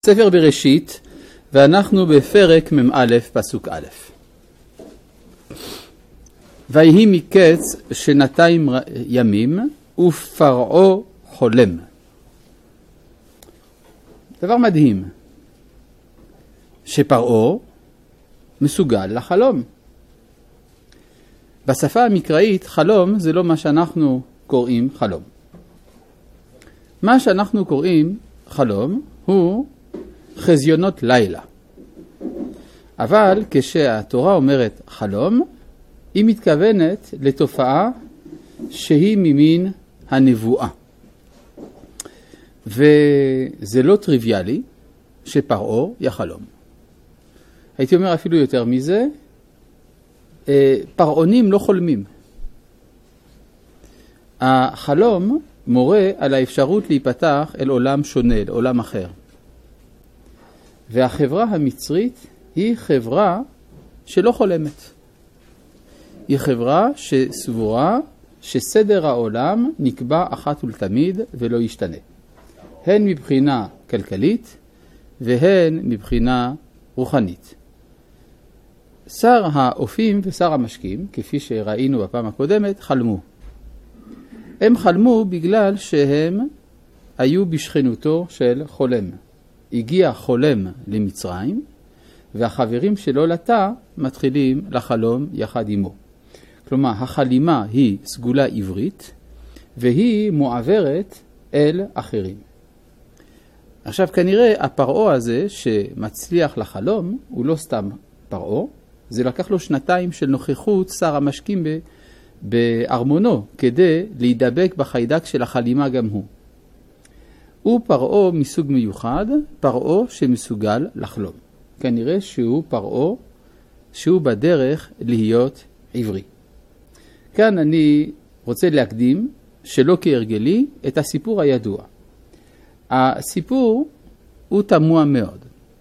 ספר בראשית, ואנחנו בפרק מ"א פסוק א'. ויהי מקץ 2 ימים ופרעה חולם. דבר מדהים, שפרעה מסוגל לחלום. בשפה המקראית חלום זה לא מה שאנחנו קוראים חלום. מה שאנחנו קוראים חלום הוא חזיונות לילה. אבל כשהתורה אומרת חלום, היא מתכוונת לתופעה שהיא ממין הנבואה. וזה לא טריוויאלי שפרעה יחלום. הייתי אומר אפילו יותר מזה, פרעונים לא חולמים. החלום מורה על האפשרות להיפתח אל עולם שונה, אל עולם אחר. והחברה המצרית היא חברה שלא חולמת. היא חברה שסבורה שסדר העולם נקבע אחת ולתמיד ולא ישתנה. הן מבחינה כלכלית והן מבחינה רוחנית. שר האופים ושר המשקים, כפי שראינו בפעם הקודמת, חלמו. הם חלמו בגלל שהם היו בשכנותו של חולם. הגיע חולם למצרים, והחברים שלו לתא מתחילים לחלום יחד עמו. כלומר, החלימה היא סגולה עברית, והיא מועברת אל אחרים. עכשיו, כנראה הפרעה הזה שמצליח לחלום, הוא לא סתם פרעה, זה לקח לו 2 של נוכחות שר המשקים בארמונו, כדי להידבק בחיידק של החלימה גם הוא. הוא פרעה מסוג מיוחד, פרעה שמסוגל לחלום. כנראה שהוא פרעה שהוא בדרך להיות עברי. כאן אני רוצה להקדים, שלא כהרגלי, את הסיפור הידוע. הסיפור הוא תמוה מאוד.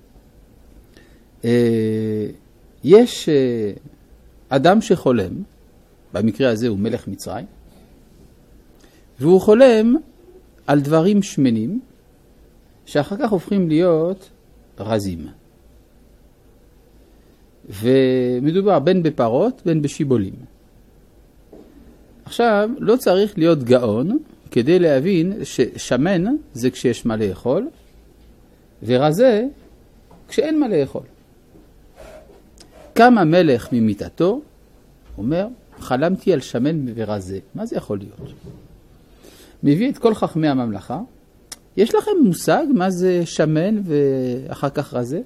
יש אדם שחולם, במקרה הזה הוא מלך מצרים, והוא חולם על דברים שמנים, שאחר כך הופכים להיות רזים. ומדובר בין בפרות, בין בשיבולים. עכשיו, לא צריך להיות גאון, כדי להבין ששמן זה כשיש מה לאכול, ורזה כשאין מה לאכול. קם המלך ממיטתו, אומר, חלמתי על שמן ורזה. מה זה יכול להיות? מביא את כל חכמי הממלכה. יש לכם מושג מה זה שמן ואחר כך רזה?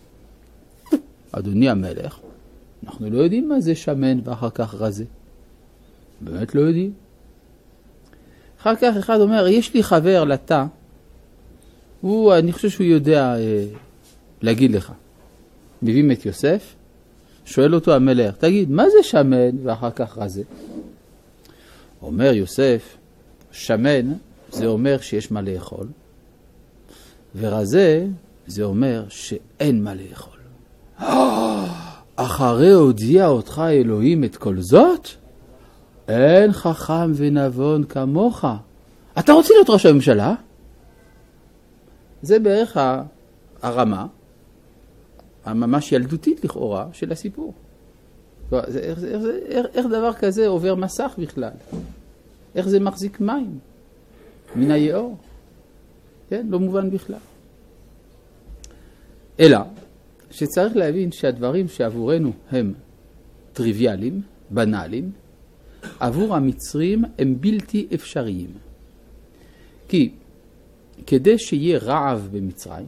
אדוני המלך, אנחנו לא יודעים מה זה שמן ואחר כך רזה. באמת לא יודעים. אחר כך אחד אומר, יש לי חבר לתא, אני חושב שהוא יודע להגיד לך. מביאים את יוסף, שואל אותו המלך, תגיד, מה זה שמן ואחר כך רזה? אומר יוסף, שמן זה אומר שיש מה לאכול, ורזה זה אומר שאין מה לאכול. אחרי הודיע אותך אלוהים את כל זאת? אין חכם ונבון כמוך. אתה רוצה להיות ראש הממשלה? זה בערך הרמה, הממש ילדותית לכאורה של הסיפור. איך דבר כזה עובר מסך בכלל? איך זה מחזיק מים מן היאור? כן, לא מובן בכלל. אלא שצריך להבין שהדברים שעבורנו הם טריוויאליים, בנאליים, עבור המצרים הם בלתי אפשריים. כי כדי שיהיה רעב במצרים,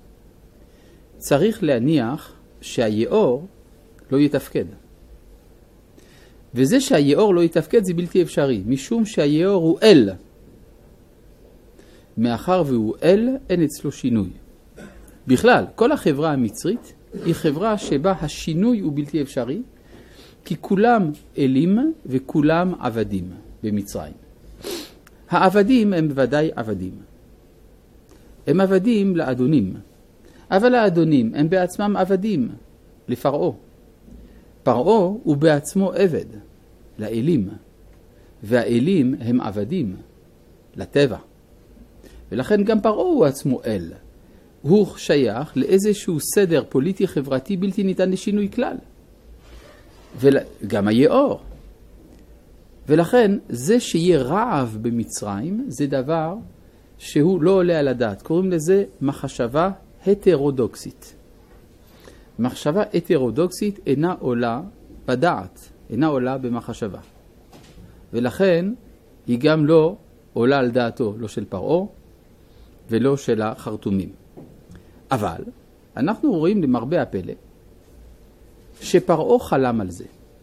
צריך להניח שהיאור לא יתפקד. וזה שהיאור לא יתפקד זה בלתי אפשרי, משום שהיאור הוא אל. מאחר והוא אל, אין אצלו שינוי. בכלל, כל החברה המצרית היא חברה שבה השינוי הוא בלתי אפשרי, כי כולם אלים וכולם עבדים במצרים. העבדים הם בוודאי עבדים. הם עבדים לאדונים. אבל האדונים הם בעצמם עבדים לפרעה. פרעה הוא בעצמו עבד לאלים, והאלים הם עבדים לטבע. ולכן גם פרעה הוא עצמו אל. הוא שייך לאיזשהו סדר פוליטי חברתי בלתי ניתן לשינוי כלל. וגם היאור. ולכן זה שיהיה רעב במצרים זה דבר שהוא לא עולה על הדעת. קוראים לזה מחשבה הטרודוקסית. מחשבה הטרודוקסית אינה עולה בדעת, אינה עולה במחשבה. ולכן היא גם לא עולה על דעתו, לא של פרעה ולא של החרטומים. אבל אנחנו רואים למרבה הפלא שפרעה חלם על זה.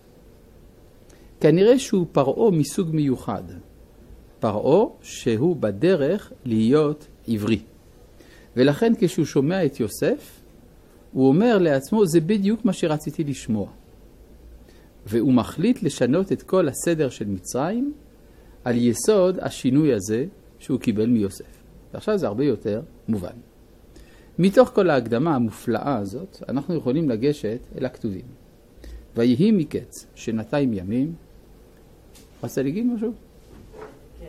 כנראה שהוא פרעה מסוג מיוחד. פרעה שהוא בדרך להיות עברי. ולכן כשהוא שומע את יוסף, הוא אומר לעצמו, זה בדיוק מה שרציתי לשמוע. והוא מחליט לשנות את כל הסדר של מצרים על יסוד השינוי הזה שהוא קיבל מיוסף. ועכשיו זה הרבה יותר מובן. מתוך כל ההקדמה המופלאה הזאת, אנחנו יכולים לגשת אל הכתובים. ויהי מקץ 200 ימים. רצה להגיד משהו? כן.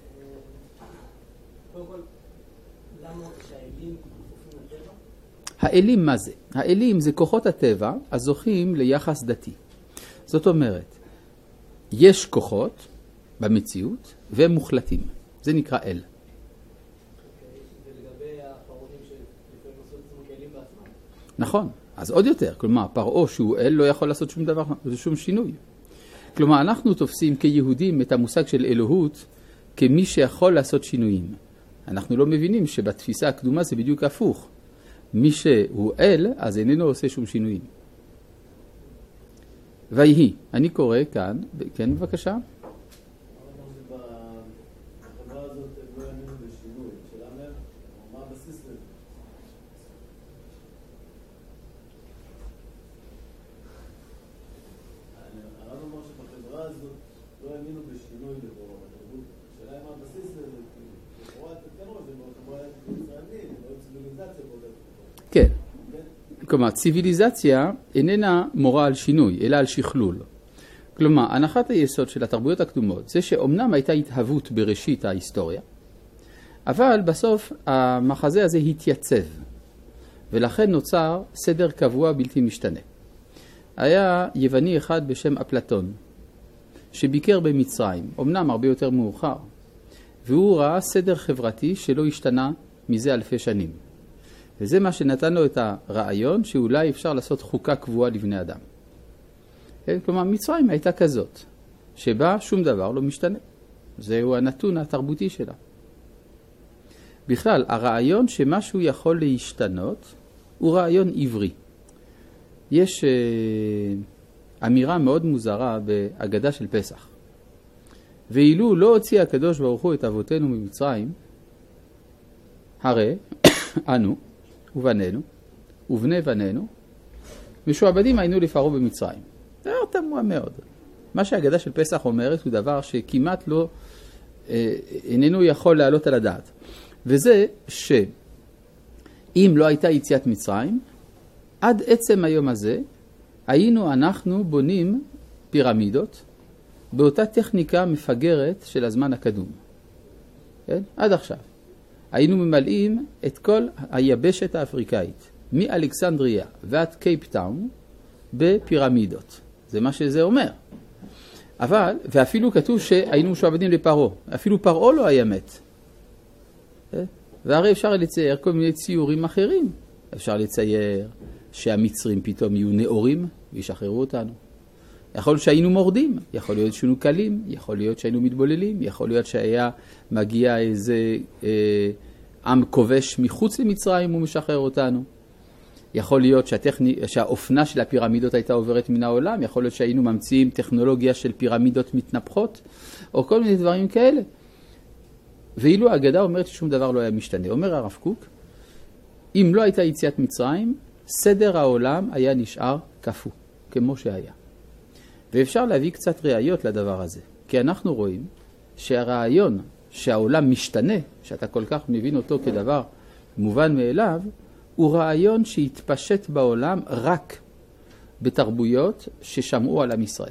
קודם כל, למה שהאלים כפופים לטבע? האלים מה זה? האלים זה כוחות הטבע הזוכים ליחס דתי. זאת אומרת, יש כוחות במציאות והם מוחלטים. זה נקרא אל. ולגבי הפרעונים שלפעמים עשו את עצמם כאלים בעצמם? נכון. אז עוד יותר. כלומר, פרעה שהוא אל לא יכול לעשות שום דבר, שום שינוי. כלומר, אנחנו תופסים כיהודים את המושג של אלוהות כמי שיכול לעשות שינויים. אנחנו לא מבינים שבתפיסה הקדומה זה בדיוק הפוך. מי שהוא אל, אז איננו עושה שום שינויים. ויהי, אני קורא כאן, כן בבקשה? בחברה הזאת הם לא האמינו בשינוי. שאלה מה הבסיס לזה? הרב אמר שבחברה הזאת לא האמינו בשינוי לבורא בתרבות. שאלה מה הבסיס לזה? כי לכאורה אתם כן רואים, בחברה הישראלית, לא ציוויליזציה באותה תקופה. כן. כלומר, ציוויליזציה איננה מורה על שינוי, אלא על שכלול. כלומר, הנחת היסוד של התרבויות הקדומות זה שאומנם הייתה התהוות בראשית ההיסטוריה, אבל בסוף המחזה הזה התייצב, ולכן נוצר סדר קבוע בלתי משתנה. היה יווני אחד בשם אפלטון, שביקר במצרים, אומנם הרבה יותר מאוחר, והוא ראה סדר חברתי שלא השתנה מזה אלפי שנים. וזה מה שנתן לו את הרעיון שאולי אפשר לעשות חוקה קבועה לבני אדם. כלומר, מצרים הייתה כזאת, שבה שום דבר לא משתנה. זהו הנתון התרבותי שלה. בכלל, הרעיון שמשהו יכול להשתנות הוא רעיון עברי. יש אמירה מאוד מוזרה בהגדה של פסח. ואילו לא הוציא הקדוש ברוך הוא את אבותינו ממצרים, הרי אנו ובנינו ובני בנינו משועבדים היינו לפרעה במצרים. זה תמוה מאוד. מה שההגדה של פסח אומרת הוא דבר שכמעט לא איננו יכול לעלות על הדעת. וזה שאם לא הייתה יציאת מצרים, עד עצם היום הזה היינו אנחנו בונים פירמידות באותה טכניקה מפגרת של הזמן הקדום. כן? עד עכשיו. היינו ממלאים את כל היבשת האפריקאית, מאלכסנדריה ועד קייפטאון, בפירמידות. זה מה שזה אומר. אבל, ואפילו כתוב שהיינו משועבדים לפרעה. אפילו פרעה לא היה מת. והרי אפשר לצייר כל מיני ציורים אחרים. אפשר לצייר שהמצרים פתאום יהיו נאורים וישחררו אותנו. יכול להיות שהיינו מורדים, יכול להיות שהיינו קלים, יכול להיות שהיינו מתבוללים, יכול להיות שהיה מגיע איזה עם כובש מחוץ למצרים ומשחרר אותנו. יכול להיות שהאופנה של הפירמידות הייתה עוברת מן העולם, יכול להיות שהיינו ממציאים טכנולוגיה של פירמידות מתנפחות, או כל מיני דברים כאלה. ואילו ההגדה אומרת ששום דבר לא היה משתנה. אומר הרב קוק, אם לא הייתה יציאת מצרים, סדר העולם היה נשאר קפוא, כמו שהיה. ואפשר להביא קצת ראיות לדבר הזה. כי אנחנו רואים שהרעיון שהעולם משתנה, שאתה כל כך מבין אותו כדבר מובן מאליו, הוא רעיון שהתפשט בעולם רק בתרבויות ששמעו על עם ישראל.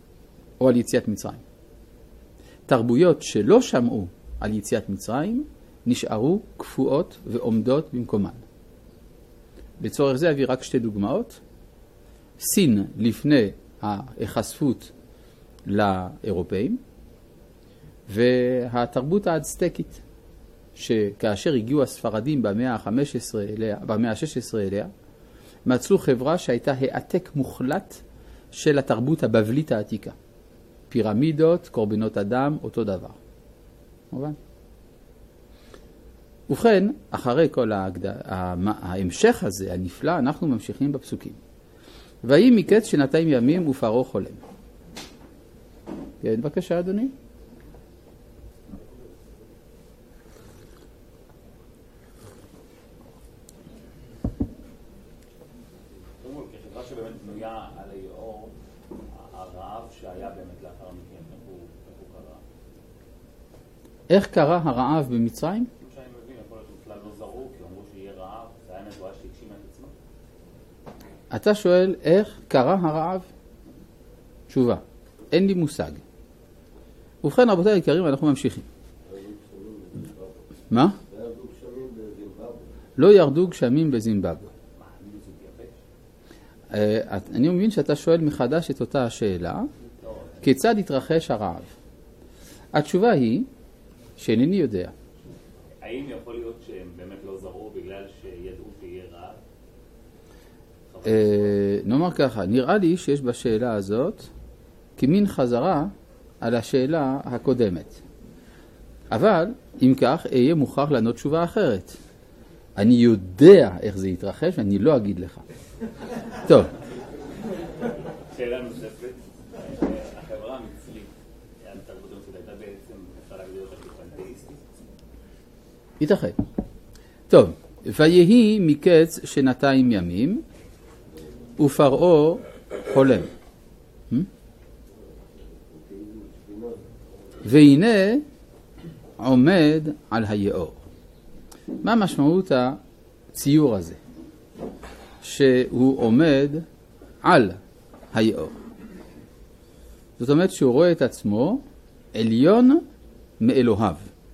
או על יציאת מצרים. תרבויות שלא שמעו על יציאת מצרים, נשארו קפואות ועומדות במקומן. לצורך זה אביא רק שתי דוגמאות. סין לפני ההיחשפות לאירופאים, והתרבות האצטקית, שכאשר הגיעו הספרדים במאה ה-16 אליה, מצאו חברה שהייתה העתק מוחלט של התרבות הבבלית העתיקה. פירמידות, קורבנות אדם, אותו דבר. מובן? ובכן, אחרי כל ההמשך הזה, הנפלא, אנחנו ממשיכים בפסוקים. ויהי מקץ 2 ימים ופרעה חולם. כן, בבקשה, אדוני. כחברה שבאמת בנויה על היאור, הרעב שהיה באמת לאחר מכן, איך הוא קרה? איך קרה הרעב במצרים? שאני מבין, יכול להיות בכלל לא זרו, כי אמרו שיהיה רעב, זה היה נבואה שהגשימה את עצמה. אתה שואל איך קרה הרעב? תשובה, אין לי מושג. ובכן, רבותיי היקרים, אנחנו ממשיכים. מה? לא ירדו גשמים בזימבבואה. אני מבין שאתה שואל מחדש את אותה השאלה, כיצד התרחש הרעב? התשובה היא שאינני יודע. האם יכול להיות שהם באמת לא זרו בגלל שידעו שיהיה רעב? נאמר ככה, נראה לי שיש בשאלה הזאת כמין חזרה על השאלה הקודמת. אבל, אם כך, אהיה מוכרח לענות תשובה אחרת. אני יודע איך זה יתרחש, ואני לא אגיד לך. טוב. שאלה נוספת, החברה המצרית, התרבות המצרית הייתה בעצם, אפשר להגדיר אותה כפנתאיסטית? ייתכן. טוב, ויהי מקץ 2 ימים, ופרעה חולם. והנה עומד על היאור. מה משמעות הציור הזה? שהוא עומד על היאור. זאת אומרת שהוא רואה את עצמו עליון מאלוהיו.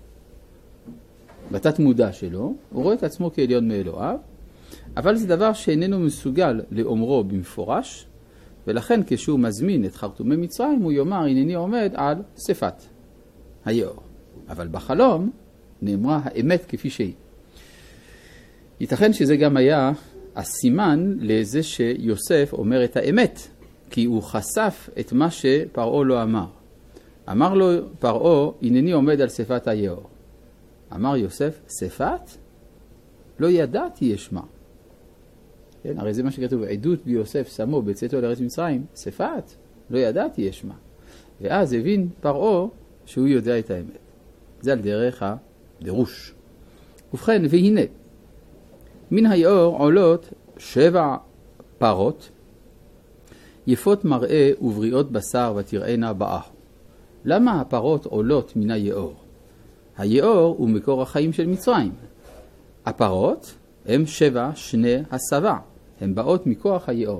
בתת מודע שלו, הוא רואה את עצמו כעליון מאלוהיו, אבל זה דבר שאיננו מסוגל לאומרו במפורש, ולכן כשהוא מזמין את חרטומי מצרים, הוא יאמר, הנני עומד על שפת היאור. אבל בחלום נאמרה האמת כפי שהיא. ייתכן שזה גם היה הסימן לזה שיוסף אומר את האמת, כי הוא חשף את מה שפרעה לא אמר. אמר לו פרעה, הנני עומד על שפת היאור. אמר יוסף, שפת? לא ידעתי ישמע. כן, הרי זה מה שכתוב, עדות ביוסף שמו בצאתו לארץ מצרים, שפת? לא ידעתי ישמע. ואז הבין פרעה שהוא יודע את האמת. זה על דרך הדרוש. ובכן, והנה, מן היאור עולות 7 פרות, יפות מראה ובריאות בשר ותראינה באחו. למה הפרות עולות מן היאור? היאור הוא מקור החיים של מצרים. הפרות הם 7 שני הסבע, הן באות מכוח היאור.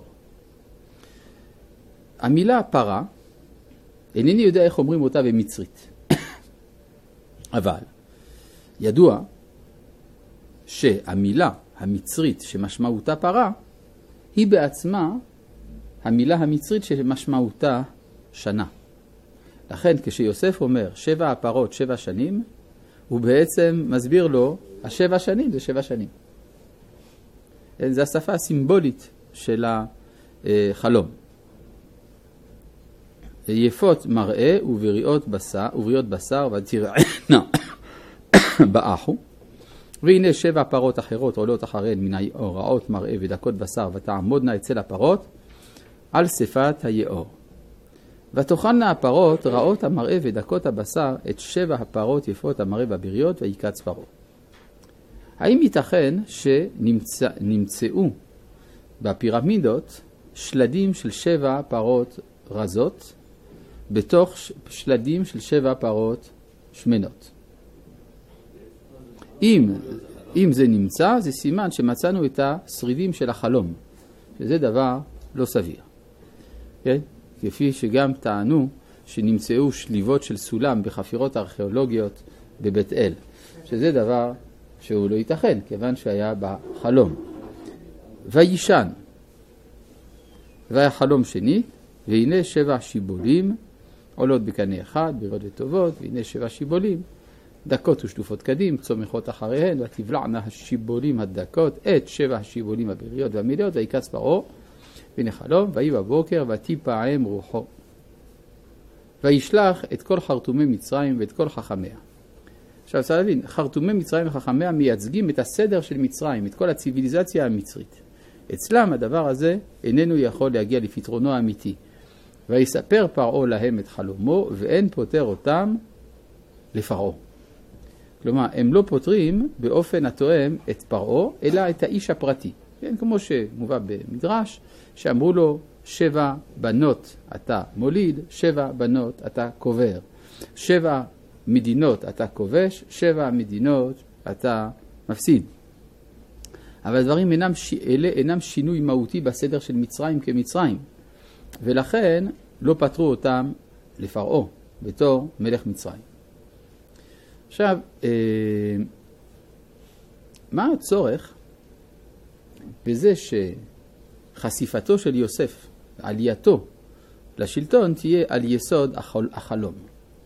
המילה פרה, אינני יודע איך אומרים אותה במצרית. אבל ידוע שהמילה המצרית שמשמעותה פרה, היא בעצמה המילה המצרית שמשמעותה שנה. לכן כשיוסף אומר 7 הפרות 7 שנים, הוא בעצם מסביר לו, 7 שנים זה 7 שנים. זה השפה הסימבולית של החלום. יפות מראה ובריאות בשר ותראינה באחו. והנה 7 פרות אחרות עולות אחריהן מן היאור, רעות מראה ודקות בשר, ותעמודנה אצל הפרות על שפת היאור. ותאכלנה הפרות רעות המראה ודקות הבשר את 7 הפרות יפות המראה והבריות, ויקץ פרעה. האם ייתכן שנמצאו בפירמידות שלדים של 7 פרות רזות בתוך שלדים של 7 פרות שמנות? אם זה נמצא, זה סימן שמצאנו את השרידים של החלום, שזה דבר לא סביר. כן? כפי שגם טענו שנמצאו שליבות של סולם בחפירות ארכיאולוגיות בבית אל. שזה דבר שהוא לא ייתכן, כיוון שהיה בחלום. וישן, והיה חלום שני, והנה 7 שיבולים, עולות בקנה אחד, בריאות וטובות, והנה 7 שיבולים, דקות ושטופות קדים, צומחות אחריהן, ותבלענה השיבולים הדקות, את 7 השיבולים הבריאות והמלאות, ויקץ פרעה, והנה חלום, ויהי בבוקר, ותיפעם רוחו. וישלח את כל חרטומי מצרים ואת כל חכמיה. עכשיו צריך להבין, חרטומי מצרים וחכמיה מייצגים את הסדר של מצרים, את כל הציביליזציה המצרית. אצלם הדבר הזה איננו יכול להגיע לפתרונו האמיתי. ויספר פרעה להם את חלומו, ואין פותר אותם לפרעה. כלומר, הם לא פותרים באופן התואם את פרעה, אלא את האיש הפרטי. כן, כמו שמובא במדרש, שאמרו לו 7 בנות אתה מוליד, 7 בנות אתה קובר. 7 מדינות אתה כובש, 7 מדינות אתה מפסיד. אבל הדברים אינם שינוי מהותי בסדר של מצרים כמצרים. ולכן לא פתרו אותם לפרעה בתור מלך מצרים. עכשיו, מה הצורך בזה שחשיפתו של יוסף, עלייתו לשלטון, תהיה על יסוד החלום?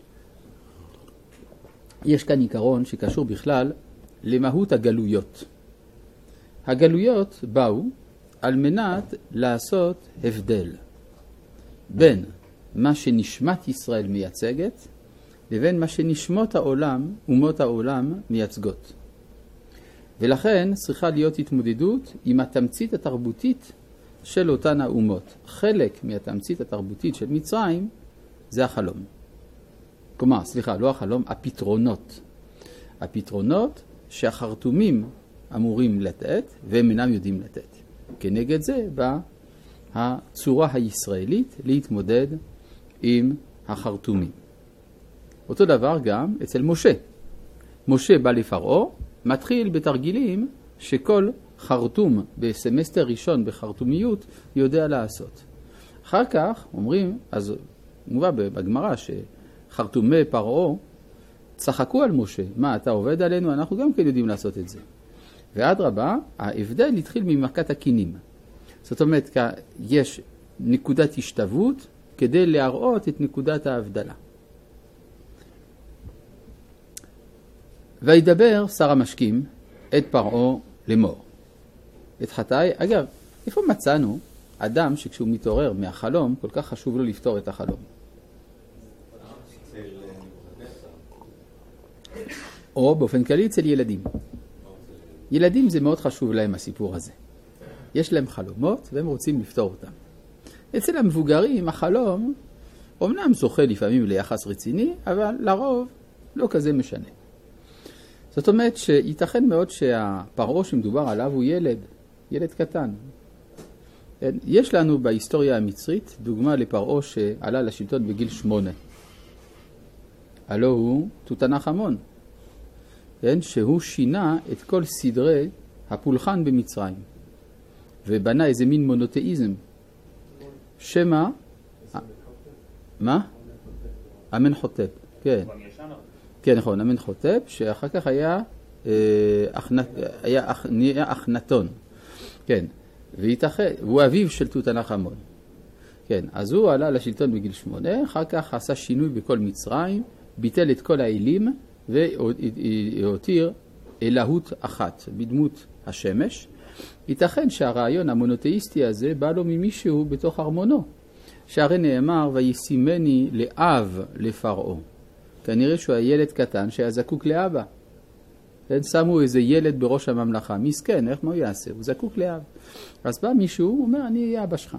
יש כאן עיקרון שקשור בכלל למהות הגלויות. הגלויות באו על מנת לעשות הבדל בין מה שנשמת ישראל מייצגת לבין מה שנשמות העולם, אומות העולם מייצגות. ולכן צריכה להיות התמודדות עם התמצית התרבותית של אותן האומות. חלק מהתמצית התרבותית של מצרים זה החלום. כלומר, לא החלום, הפתרונות. הפתרונות שהחרטומים אמורים לתת והם אינם יודעים לתת. כנגד זה באה הצורה הישראלית להתמודד עם החרטומים. אותו דבר גם אצל משה. משה בא לפרעה, מתחיל בתרגילים שכל חרטום בסמסטר ראשון בחרטומיות יודע לעשות. אחר כך אומרים, אז מובא בגמרא שחרטומי פרעה צחקו על משה. מה, אתה עובד עלינו? אנחנו גם כן יודעים לעשות את זה. ועד רבה, ההבדל התחיל ממכת הקינים. זאת אומרת, יש נקודת השתוות כדי להראות את נקודת ההבדלה. וידבר שר המשקים את פרעה לאמור. את חטאי, אגב, איפה מצאנו אדם שכשהוא מתעורר מהחלום, כל כך חשוב לו לפתור את החלום? או באופן כללי אצל ילדים. ילדים זה מאוד חשוב להם הסיפור הזה. יש להם חלומות והם רוצים לפתור אותם. אצל המבוגרים החלום אומנם זוכה לפעמים ליחס רציני, אבל לרוב לא כזה משנה. זאת אומרת שייתכן מאוד שהפרעה שמדובר עליו הוא ילד קטן. יש לנו בהיסטוריה המצרית דוגמה לפרעה שעלה לשלטון בגיל 8. הלא הוא תותנחמון. שהוא שינה את כל סדרי הפולחן במצרים. ובנה איזה מין מונותאיזם. שמה? מה? אמנחותפ. כן. כן, נכון, אמנחותפ, שאחר כך היה אחנתון. כן. והוא אביו של תותנחמון. כן, אז הוא עלה לשלטון בגיל 8, אחר כך עשה שינוי בכל מצרים, ביטל את כל האלים, והותיר אלוהות אחת בדמות השמש. ייתכן שהרעיון המונותאיסטי הזה בא לו ממישהו בתוך ארמונו, שהרי נאמר וישימני לאב לפרעה. כנראה שהוא היה ילד קטן שהיה זקוק לאבא. שמו איזה ילד בראש הממלכה, מסכן, איך מה הוא יעשה? הוא זקוק לאב. אז בא מישהו, הוא אומר, אני אהיה אבא שלך.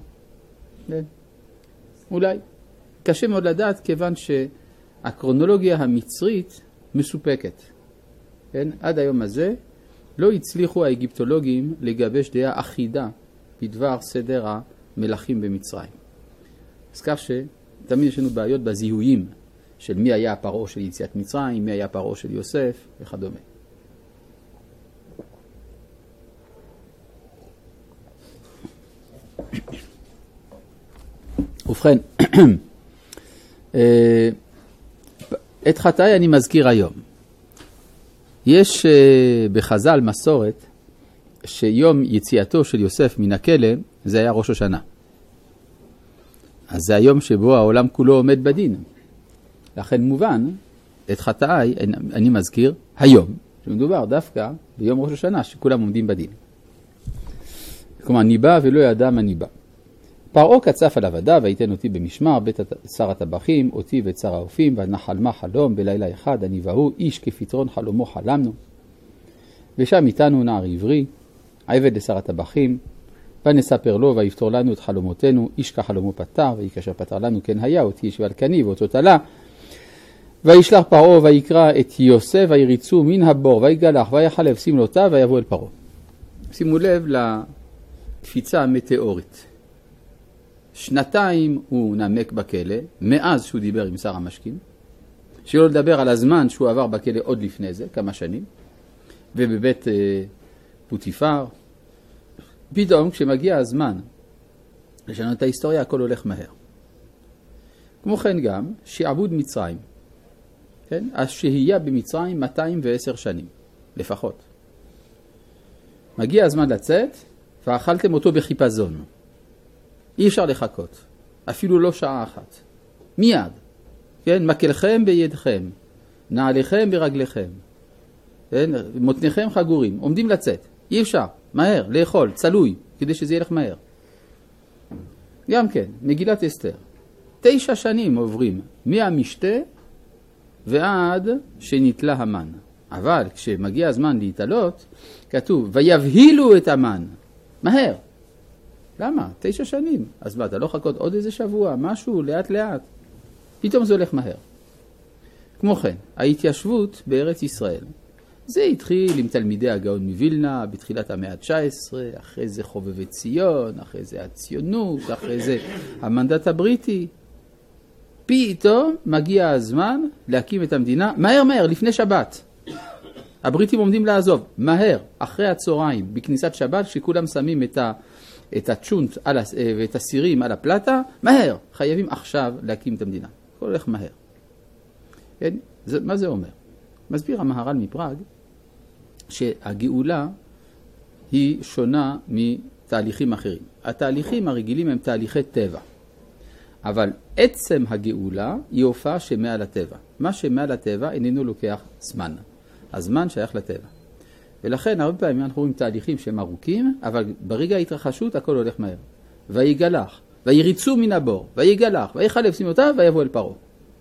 אולי. קשה מאוד לדעת, כיוון שהקרונולוגיה המצרית מסופקת. עד היום הזה לא הצליחו האגיפטולוגים לגבש דעה אחידה בדבר סדר המלכים במצרים. אז כך שתמיד יש לנו בעיות בזיהויים של מי היה הפרעה של יציאת מצרים, מי היה הפרעה של יוסף וכדומה. ובכן, את חטאי אני מזכיר היום. יש בחז"ל מסורת שיום יציאתו של יוסף מן הכלא זה היה ראש השנה. אז זה היום שבו העולם כולו עומד בדין. לכן מובן, את חטאי אני מזכיר היום, שמדובר דווקא ביום ראש השנה שכולם עומדים בדין. כלומר, ניבא ולא ידע מה ניבא. פרעה קצף על עבדיו, ויתן אותי במשמר, בית שר הטבחים, אותי ואת שר האופים, ונחלמה חלום בלילה אחד, אני והוא, איש כפתרון חלומו חלמנו. ושם איתנו נער עברי, עבד לשר הטבחים, ונספר לו, ויפתור לנו את חלומותינו, איש כחלומו פתר, וכאשר פתר לנו כן היה, אותי ישב על קני ואותו תלה. וישלח פרעה ויקרא את יוסף, ויריצו מן הבור, ויגלח, ויחלב סמלותיו, ויבוא אל פרעה. שימו לב לקפיצה המטאורית. 2 הוא נמק בכלא, מאז שהוא דיבר עם שר המשקים, שלא לדבר על הזמן שהוא עבר בכלא עוד לפני זה, כמה שנים, ובבית פוטיפר. פתאום כשמגיע הזמן לשנות את ההיסטוריה, הכל הולך מהר. כמו כן גם שעבוד מצרים, כן? השהייה במצרים 210 שנים, לפחות. מגיע הזמן לצאת, ואכלתם אותו בחיפזון. אי אפשר לחכות, אפילו לא שעה אחת. מיד, כן? מקלכם בידכם, נעליכם ברגליכם, כן? מותניכם חגורים, עומדים לצאת. אי אפשר, מהר, לאכול, צלוי, כדי שזה ילך מהר. גם כן, מגילת אסתר. 9 שנים עוברים מהמשתה ועד שנתלה המן. אבל כשמגיע הזמן להתעלות, כתוב, ויבהילו את המן. מהר. למה? 9 שנים. אז מה, אתה לא חכות עוד איזה שבוע, משהו, לאט לאט. פתאום זה הולך מהר. כמו כן, ההתיישבות בארץ ישראל. זה התחיל עם תלמידי הגאון מווילנה בתחילת המאה ה-19, אחרי זה חובבי ציון, אחרי זה הציונות, אחרי זה המנדט הבריטי. פתאום מגיע הזמן להקים את המדינה, מהר מהר, לפני שבת. הבריטים עומדים לעזוב, מהר, אחרי הצהריים, בכניסת שבת, שכולם שמים את הצ'ונט ואת הסירים על הפלטה, מהר, חייבים עכשיו להקים את המדינה. הכל הולך מהר. כן? מה זה אומר? מסביר המהר"ל מפראג שהגאולה היא שונה מתהליכים אחרים. התהליכים הרגילים הם תהליכי טבע. אבל עצם הגאולה היא הופעה שמעל הטבע. מה שמעל הטבע איננו לוקח זמן. הזמן שייך לטבע. ולכן הרבה פעמים אנחנו רואים תהליכים שהם ארוכים, אבל ברגע ההתרחשות הכל הולך מהר. ויגלח, ויריצו מן הבור, ויגלח, ויחלב סמלותיו, ויבוא אל פרעה.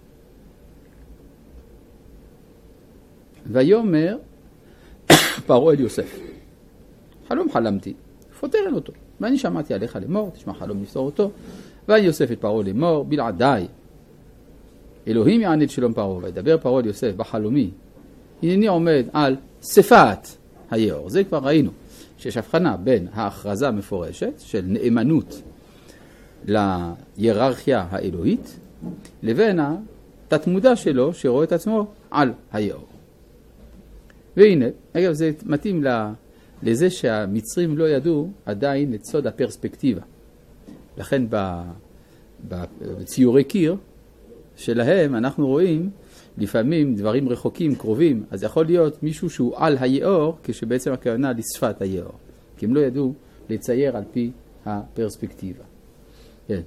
ויאמר פרעה אל יוסף, חלום חלמתי, פותרן אותו. ואני שמעתי עליך לאמור, תשמע חלום לפתור אותו. ואני יוסף את פרעה לאמור, בלעדיי. אלוהים יענה את שלום פרעה, וידבר פרעה אל יוסף בחלומי. הנני עומד על שפת היאור. זה כבר ראינו, שיש הבחנה בין ההכרזה המפורשת של נאמנות להיררכיה האלוהית, לבין התת-מודע שלו שרואה את עצמו על היאור. והנה, אגב, זה מתאים לזה שהמצרים לא ידעו עדיין את סוד הפרספקטיבה. לכן בציורי קיר שלהם אנחנו רואים לפעמים דברים רחוקים, קרובים, אז יכול להיות מישהו שהוא על היאור, כשבעצם הכוונה לשפת היאור. כי הם לא ידעו לצייר על פי הפרספקטיבה. כן.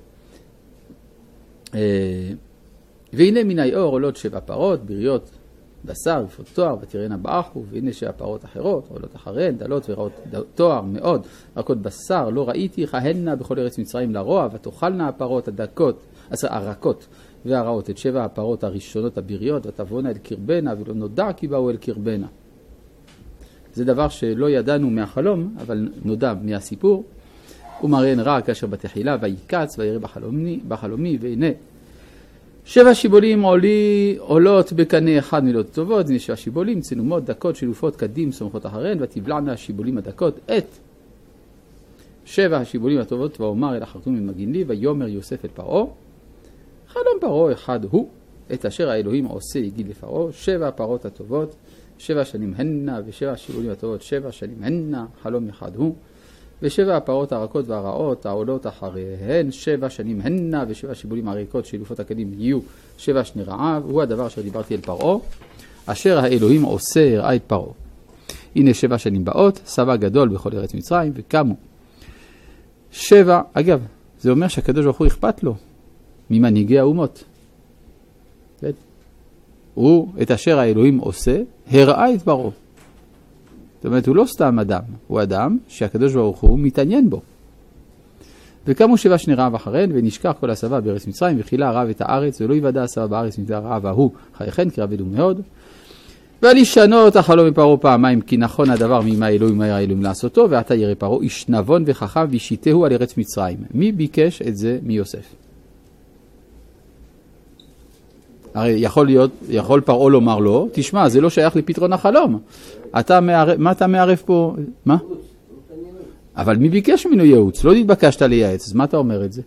והנה מן היאור עולות 7 פרות, בריות בשר ופות תואר, ותראינה באחו, והנה 7 פרות אחרות, עולות אחריהן, דלות ורעות תואר מאוד, רכות בשר, לא ראיתי, כהנה בכל ארץ מצרים לרוע, ותאכלנה הפרות הרכות והרעות, את 7 הפרות הראשונות הבריות, ותבואנה אל קרבנה, ולא נודע כי באו אל קרבנה. זה דבר שלא ידענו מהחלום, אבל נודע מהסיפור. ומראיין רע כאשר בתחילה, ויקץ, וירא בחלומי, והנה 7 שיבולים עולות בקנה אחד מילות טובות, הנה 7 שיבולים, צנומות, דקות, שילופות, קדים, סומכות אחריהן, ותבלענה השיבולים הדקות את 7 השיבולים הטובות, ואומר אל החרטום ממגין לי, ויאמר יוסף אל פרעה, חלום פרעה אחד הוא, את אשר האלוהים עושה יגיד לפרעה, 7 הפרות הטובות, 7 שנים הנה, ו7 השיבולים הטובות, 7 שנים הנה, חלום אחד הוא, ו7 הפרות הרכות והרעות העולות אחריהן 7 שנים הנה, ו7 השיבולים הריקות שילופות הקדים יהיו 7 שני רעב. הוא הדבר אשר דיברתי אל פרעה, אשר האלוהים עושה הראה את פרעה. הנה 7 שנים באות, סבא גדול בכל ארץ מצרים, וקמו 7, אגב, זה אומר שהקדוש ברוך הוא אכפת לו ממנהיגי האומות. הוא את אשר האלוהים עושה, הראה את פרעה. זאת אומרת, הוא לא סתם אדם, הוא אדם שהקדוש ברוך הוא מתעניין בו. וקמו 7 שני רעב אחריהן, ונשכח כל הסבא בארץ מצרים, וכילה הרעב את הארץ, ולא יוודע הסבא בארץ מפני הרעב ההוא חייכן, כי רבדו מאוד. ועל ישנות החלום מפרעה פעמיים, כי נכון הדבר ממה האלוהים מהר האלוהים לעשותו, ועתה ירא פרעה איש נבון וחכם, וישיתהו על ארץ מצרים. מי ביקש את זה מיוסף? הרי יכול פרעה לומר לו, תשמע, זה לא שייך לפתרון החלום. מה אתה מערב פה? מה? אבל מי ביקש ממנו ייעוץ? לא התבקשת לייעץ, אז מה אתה אומר את זה?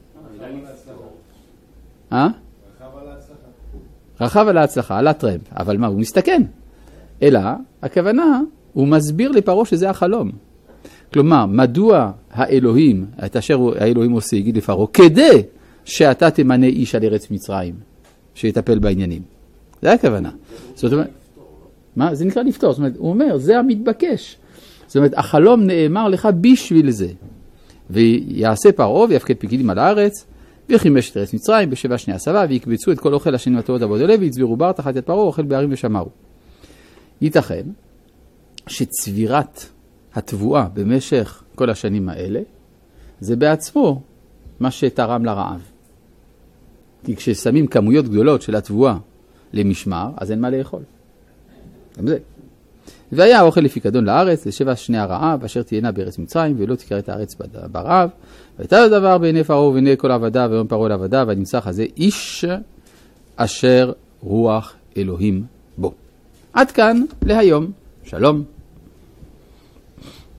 רחב על ההצלחה, על הטרמפ. אבל מה, הוא מסתכן. אלא, הכוונה, הוא מסביר לפרעה שזה החלום. כלומר, מדוע האלוהים, את אשר האלוהים עושה, יגיד לפרעה, כדי שאתה תמנה איש על ארץ מצרים, שיטפל בעניינים. זה הכוונה. זאת אומרת, מה? זה נקרא לפתור. זאת אומרת, הוא אומר, זה המתבקש. זאת אומרת, החלום נאמר לך בשביל זה. ויעשה פרעה ויפקד פקידים על הארץ, וחימש את ארץ מצרים ב7 שני הסבא, ויקבצו את כל אוכל השנים הטובות עבוד אליו, ויצבירו בר תחת את פרעה, אוכל בערים ושמרו. ייתכן שצבירת התבואה במשך כל השנים האלה, זה בעצמו מה שתרם לרעב. כי כששמים כמויות גדולות של התבואה למשמר, אז אין מה לאכול. גם זה. והיה האוכל לפיקדון לארץ, ל7 שני הרעב, אשר תהיינה בארץ מצרים, ולא תקרא את הארץ ברעב. והייתה הדבר בעיני פרעה ובעיני כל עבדיו, ויאמר פרעה לעבדיו, ונמצא הזה איש אשר רוח אלוהים בו. עד כאן להיום. שלום.